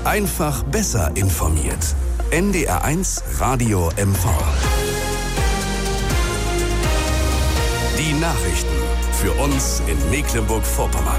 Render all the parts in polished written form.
Einfach besser informiert. NDR1 Radio MV. Die Nachrichten für uns in Mecklenburg-Vorpommern.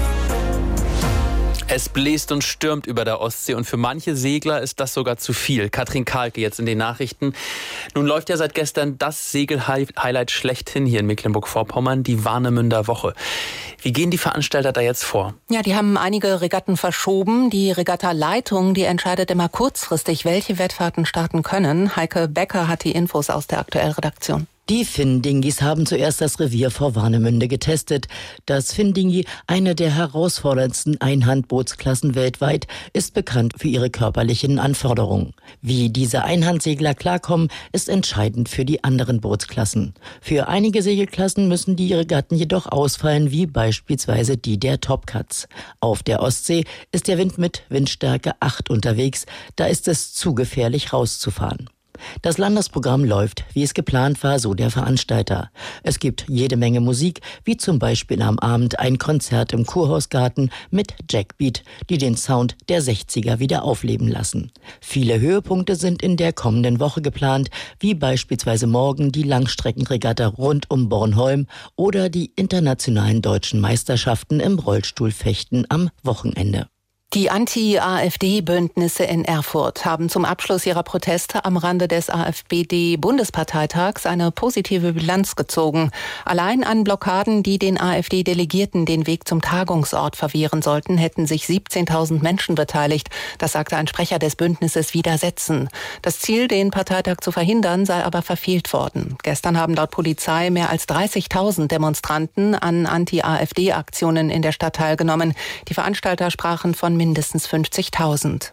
Es bläst und stürmt über der Ostsee und für manche Segler ist das sogar zu viel. Katrin Kahlke jetzt in den Nachrichten. Nun läuft ja seit gestern das Segel-Highlight schlechthin hier in Mecklenburg-Vorpommern, die Warnemünder Woche. Wie gehen die Veranstalter da jetzt vor? Ja, die haben einige Regatten verschoben. Die Regattaleitung, die entscheidet immer kurzfristig, welche Wettfahrten starten können. Heike Becker hat die Infos aus der Aktuellredaktion. Die Finn-Dingis haben zuerst das Revier vor Warnemünde getestet. Das Finn-Dingi, eine der herausforderndsten Einhandbootsklassen weltweit, ist bekannt für ihre körperlichen Anforderungen. Wie diese Einhandsegler klarkommen, ist entscheidend für die anderen Bootsklassen. Für einige Segelklassen müssen die Regatten jedoch ausfallen, wie beispielsweise die der Topcats. Auf der Ostsee ist der Wind mit Windstärke 8 unterwegs, da ist es zu gefährlich rauszufahren. Das Landesprogramm läuft, wie es geplant war, so der Veranstalter. Es gibt jede Menge Musik, wie zum Beispiel am Abend ein Konzert im Kurhausgarten mit Jackbeat, die den Sound der 60er wieder aufleben lassen. Viele Höhepunkte sind in der kommenden Woche geplant, wie beispielsweise morgen die Langstreckenregatta rund um Bornholm oder die internationalen deutschen Meisterschaften im Rollstuhlfechten am Wochenende. Die Anti-AfD-Bündnisse in Erfurt haben zum Abschluss ihrer Proteste am Rande des AfD-Bundesparteitags eine positive Bilanz gezogen. Allein an Blockaden, die den AfD-Delegierten den Weg zum Tagungsort verwehren sollten, hätten sich 17.000 Menschen beteiligt. Das sagte ein Sprecher des Bündnisses Widersetzen. Das Ziel, den Parteitag zu verhindern, sei aber verfehlt worden. Gestern haben laut Polizei mehr als 30.000 Demonstranten an Anti-AfD-Aktionen in der Stadt teilgenommen. Die Veranstalter sprachen von mindestens 50.000.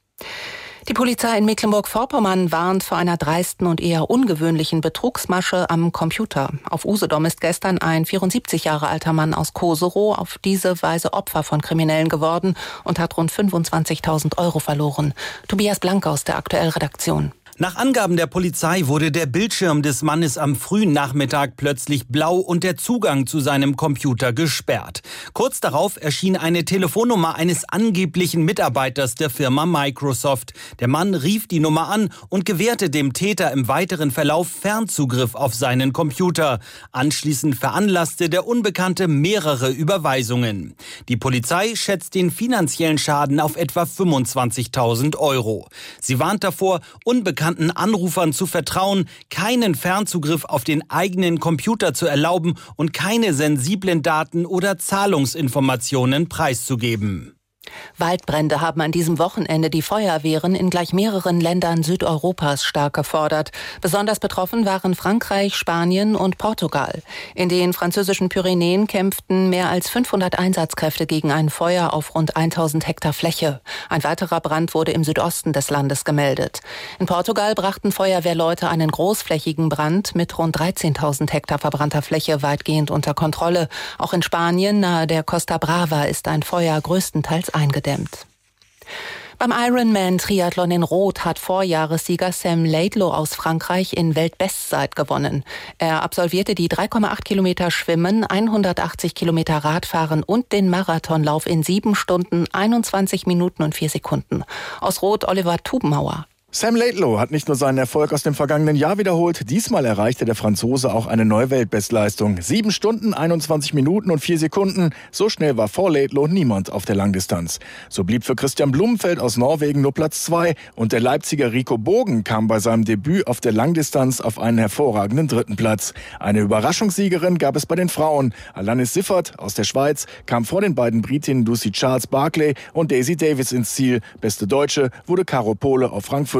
Die Polizei in Mecklenburg-Vorpommern warnt vor einer dreisten und eher ungewöhnlichen Betrugsmasche am Computer. Auf Usedom ist gestern ein 74 Jahre alter Mann aus Koserow auf diese Weise Opfer von Kriminellen geworden und hat rund 25.000 Euro verloren. Tobias Blank aus der Aktuellredaktion. Nach Angaben der Polizei wurde der Bildschirm des Mannes am frühen Nachmittag plötzlich blau und der Zugang zu seinem Computer gesperrt. Kurz darauf erschien eine Telefonnummer eines angeblichen Mitarbeiters der Firma Microsoft. Der Mann rief die Nummer an und gewährte dem Täter im weiteren Verlauf Fernzugriff auf seinen Computer. Anschließend veranlasste der Unbekannte mehrere Überweisungen. Die Polizei schätzt den finanziellen Schaden auf etwa 25.000 Euro. Sie warnt davor, unbekannten Anrufern zu vertrauen, keinen Fernzugriff auf den eigenen Computer zu erlauben und keine sensiblen Daten oder Zahlungsinformationen preiszugeben. Waldbrände haben an diesem Wochenende die Feuerwehren in gleich mehreren Ländern Südeuropas stark gefordert. Besonders betroffen waren Frankreich, Spanien und Portugal. In den französischen Pyrenäen kämpften mehr als 500 Einsatzkräfte gegen ein Feuer auf rund 1000 Hektar Fläche. Ein weiterer Brand wurde im Südosten des Landes gemeldet. In Portugal brachten Feuerwehrleute einen großflächigen Brand mit rund 13.000 Hektar verbrannter Fläche weitgehend unter Kontrolle. Auch in Spanien nahe der Costa Brava ist ein Feuer größtenteils eingedämmt. Beim Ironman-Triathlon in Rot hat Vorjahressieger Sam Laidlow aus Frankreich in Weltbestzeit gewonnen. Er absolvierte die 3,8 Kilometer Schwimmen, 180 Kilometer Radfahren und den Marathonlauf in 7 Stunden, 21 Minuten und 4 Sekunden. Aus Rot Oliver Tubenhauer. Sam Laidlow hat nicht nur seinen Erfolg aus dem vergangenen Jahr wiederholt, diesmal erreichte der Franzose auch eine neue Weltbestleistung. 7 Stunden, 21 Minuten und 4 Sekunden. So schnell war vor Laidlow niemand auf der Langdistanz. So blieb für Christian Blumenfeld aus Norwegen nur Platz 2 und der Leipziger Rico Bogen kam bei seinem Debüt auf der Langdistanz auf einen hervorragenden 3. Platz. Eine Überraschungssiegerin gab es bei den Frauen. Alanis Siffert aus der Schweiz kam vor den beiden Britinnen Lucy Charles Barclay und Daisy Davis ins Ziel. Beste Deutsche wurde Caro Pohle auf Rang 5.